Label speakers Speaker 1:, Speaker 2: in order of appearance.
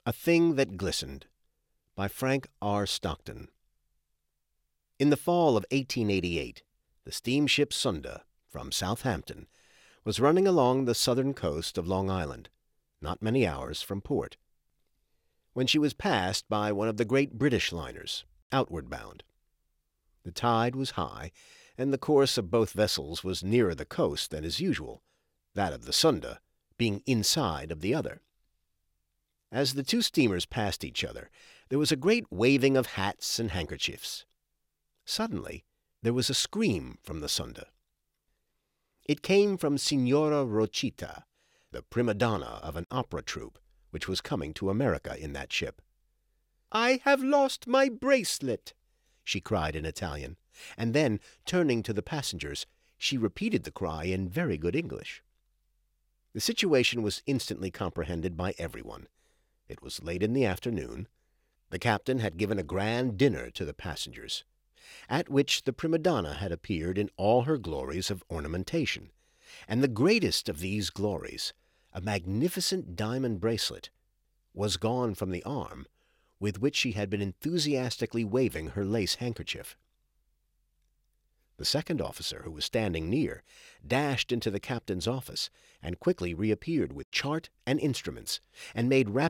Speaker 1: A Thing That Glistened by Frank R. Stockton. In the fall of 1888, the steamship Sunda, from Southampton, was running along the southern coast of Long Island, not many hours from port, when she was passed by one of the great British liners, outward bound. The tide was high, and the course of both vessels was nearer the coast than is usual, that of the Sunda being inside of the other. As the two steamers passed each other, there was a great waving of hats and handkerchiefs. Suddenly, there was a scream from the Sunda. It came from Signora Rochita, the prima donna of an opera troupe which was coming to America in that ship. "I have lost my bracelet," she cried in Italian, and then, turning to the passengers, she repeated the cry in very good English. The situation was instantly comprehended by everyone. It was late in the afternoon. The captain had given a grand dinner to the passengers, at which the prima donna had appeared in all her glories of ornamentation, and the greatest of these glories, a magnificent diamond bracelet, was gone from the arm with which she had been enthusiastically waving her lace handkerchief. The second officer, who was standing near, dashed into the captain's office and quickly reappeared with chart and instruments, and made rapid